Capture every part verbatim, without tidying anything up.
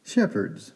Shepherds.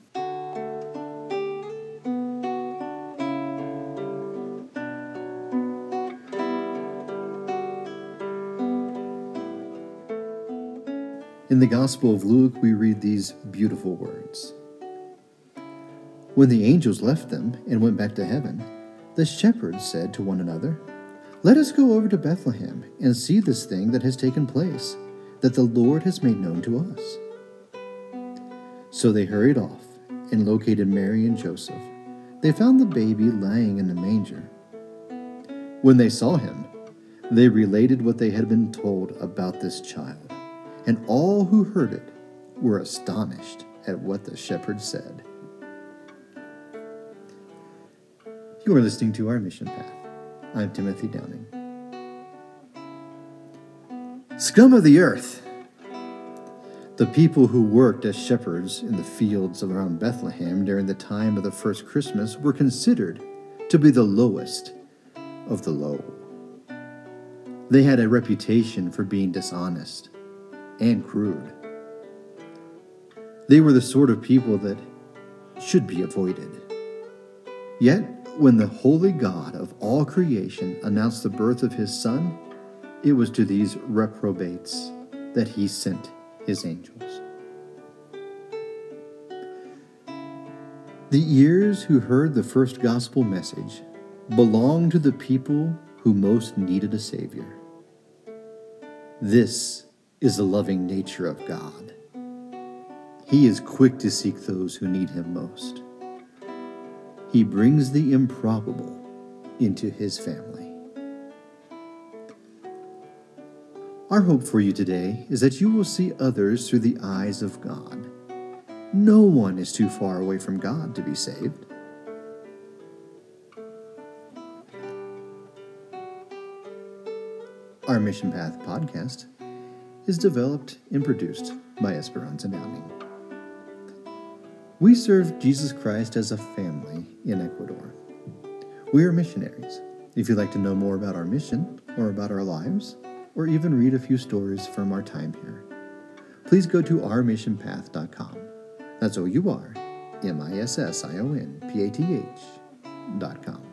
In the Gospel of Luke, we read these beautiful words. When the angels left them and went back to heaven, the shepherds said to one another, "Let us go over to Bethlehem and see this thing that has taken place, that the Lord has made known to us." So they hurried off and located Mary and Joseph. They found the baby lying in the manger. When they saw him, they related what they had been told about this child, and all who heard it were astonished at what the shepherds said. You are listening to Our Mission Path. I'm Timothy Downing. Scum of the earth! The people who worked as shepherds in the fields around Bethlehem during the time of the first Christmas were considered to be the lowest of the low. They had a reputation for being dishonest and crude. They were the sort of people that should be avoided. Yet, when the holy God of all creation announced the birth of his Son, it was to these reprobates that he sent his angels. The ears who heard the first gospel message belonged to the people who most needed a Savior. This is the loving nature of God. He is quick to seek those who need him most. He brings the improbable into his family. Our hope for you today is that you will see others through the eyes of God. No one is too far away from God to be saved. Our Mission Path podcast is developed and produced by Esperanza Downing. We serve Jesus Christ as a family in Ecuador. We are missionaries. If you'd like to know more about our mission or about our lives, or even read a few stories from our time here, please go to our mission path dot com. That's O U R M I S S I O N P A T H dot com.